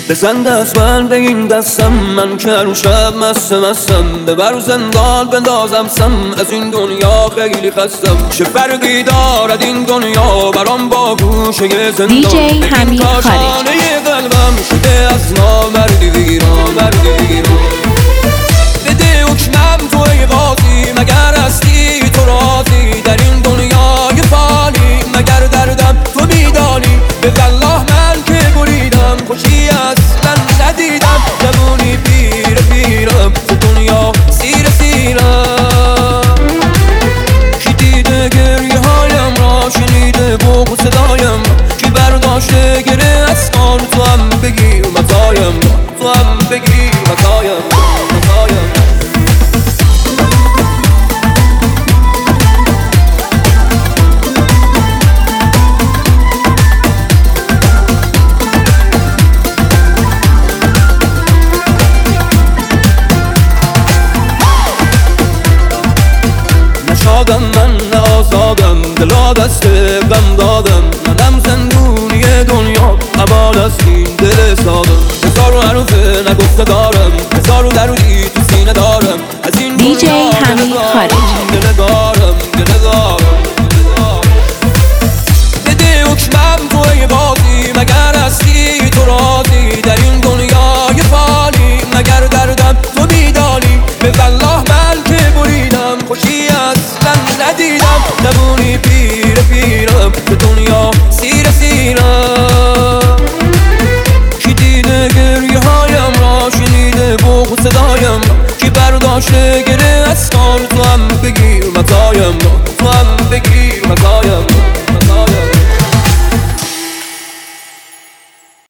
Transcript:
بزن دست من بگین دستم، من که رو شب مستم. ببر زندان بندازم سم، از این دنیا خیلی خستم. چه فرقی دارد این دنیا برام با گوشه زندان. دیجی حمید خارج. کاشانه قلبم شده از نامردی ویران. بده حکمم توی قاضی، مگر هستی تو راضی در این دنیای فانی؟ مگر دردم تو میدانی؟ به والله من که بریدم خوشی اصلا ندیدم. جوونی پیرم تو دنیا سیرم. کی دیده گریه هایم را، شنیده بوق و صدایم، کی برداشته گره از کار؟ تو هم بگیر متایم، تو هم بگیر متایم. نشادم من نه آزادم، دلا دست غم دادم. منم زندونی دنیا، امان از این دل سادم. هزارو حرف نگفته دارم، هزارو دردی تو سینه دارم. از این دیجی حمید خارج. دل دارم. بده حکمم توی بازی، مگر هستی تو راضی در این دنیای فانی؟ مگر دردم تو میدانی؟ به والله من که بریدم خوشی اصلا ندیدم. جوونی پیرم به دنیا سیرم. کی دیده گریه هایم را، شنیده بوق و صدایم، کی برداشته گره از کار؟ تو هم بگیر متایم، تو هم بگیر متایم.